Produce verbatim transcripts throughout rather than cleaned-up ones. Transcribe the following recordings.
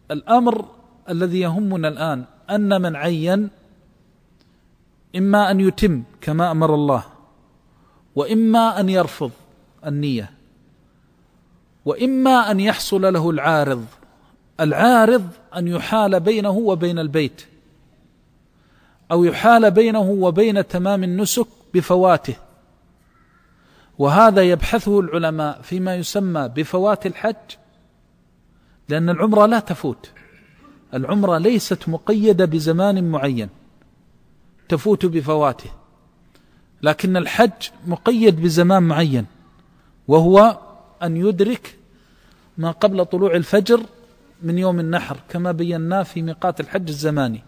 الأمر الذي يهمنا الآن أن من عين إما أن يتم كما أمر الله، وإما أن يرفض النية، وإما أن يحصل له العارض. العارض أن يحال بينه وبين البيت، أو يحال بينه وبين تمام النسك بفواته، وهذا يبحثه العلماء فيما يسمى بفوات الحج، لأن العمرة لا تفوت، العمرة ليست مقيدة بزمان معين تفوت بفواته، لكن الحج مقيد بزمان معين، وهو أن يدرك ما قبل طلوع الفجر من يوم النحر كما بينا في ميقات الحج الزماني.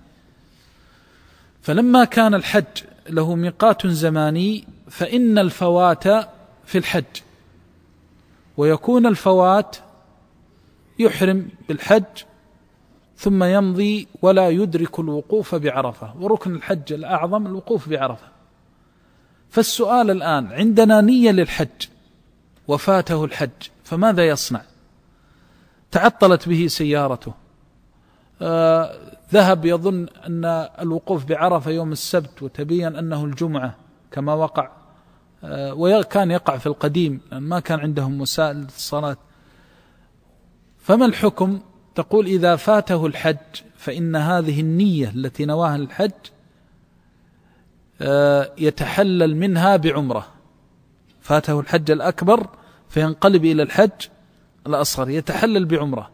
فلما كان الحج له ميقات زماني فإن الفوات في الحج، ويكون الفوات يحرم بالحج ثم يمضي ولا يدرك الوقوف بعرفة، وركن الحج الأعظم الوقوف بعرفة. فالسؤال الآن، عندنا نية للحج وفاته الحج، فماذا يصنع؟ تعطلت به سيارته، آه ذهب يظن أن الوقوف بعرفة يوم السبت وتبين أنه الجمعة كما وقع، آه وكان يقع في القديم لأن ما كان عندهم وسائل الصلاة. فما الحكم؟ تقول إذا فاته الحج فإن هذه النية التي نواها للحج آه يتحلل منها بعمرة. فاته الحج الأكبر فينقلب إلى الحج الأصغر، يتحلل بعمرة،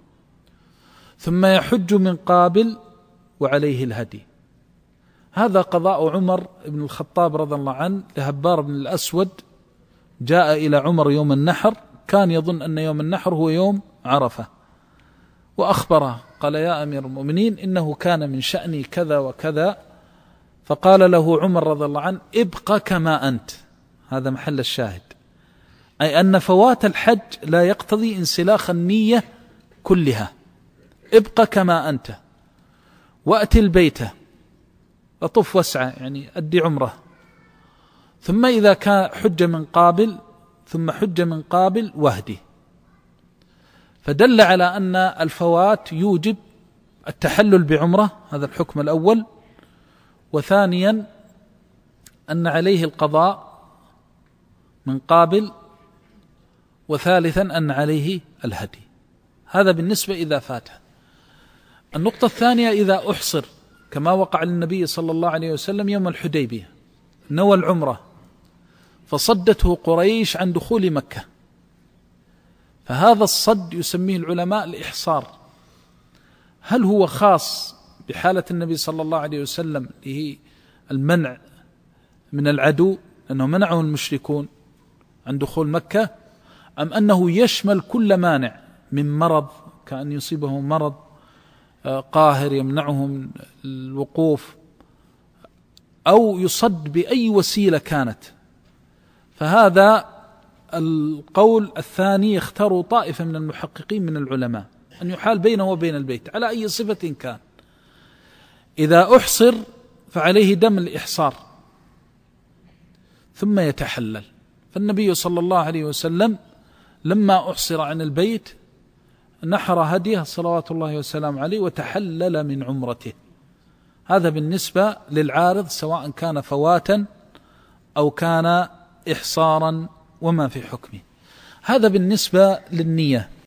ثم يحج من قابل وعليه الهدي. هذا قضاء عمر بن الخطاب رضي الله عنه لهبار بن الأسود، جاء إلى عمر يوم النحر، كان يظن أن يوم النحر هو يوم عرفة، وأخبره قال: يا أمير المؤمنين إنه كان من شأني كذا وكذا. فقال له عمر رضي الله عنه: ابقى كما أنت. هذا محل الشاهد، أي أن فوات الحج لا يقتضي انسلاخ النية كلها. ابقى كما أنت، وأتي البيت، أطف واسعى، يعني أدي عمره، ثم إذا كان حج من قابل ثم حج من قابل واهدي. فدل على أن الفوات يوجب التحلل بعمرة، هذا الحكم الأول. وثانيا أن عليه القضاء من قابل، وثالثا أن عليه الهدي. هذا بالنسبة إذا فاته. النقطة الثانية: إذا أحصر كما وقع للنبي صلى الله عليه وسلم يوم الحديبية، نوى العمرة فصدته قريش عن دخول مكة، فهذا الصد يسميه العلماء الإحصار. هل هو خاص بحالة النبي صلى الله عليه وسلم اللي هي المنع من العدو أنه منعه المشركون عن دخول مكة، أم أنه يشمل كل مانع من مرض، كأن يصيبه مرض قاهر يمنعه من الوقوف، أو يصد بأي وسيلة كانت؟ فهذا القول الثاني يختار طائفة من المحققين من العلماء، أن يحال بينه وبين البيت على أي صفة كان. إذا أحصر فعليه دم الإحصار ثم يتحلل. فالنبي صلى الله عليه وسلم لما أحصر عن البيت نحر هديه صلوات الله وسلام عليه وتحلل من عمرته. هذا بالنسبة للعارض، سواء كان فواتا أو كان إحصارا وما في حكمه. هذا بالنسبة للنية.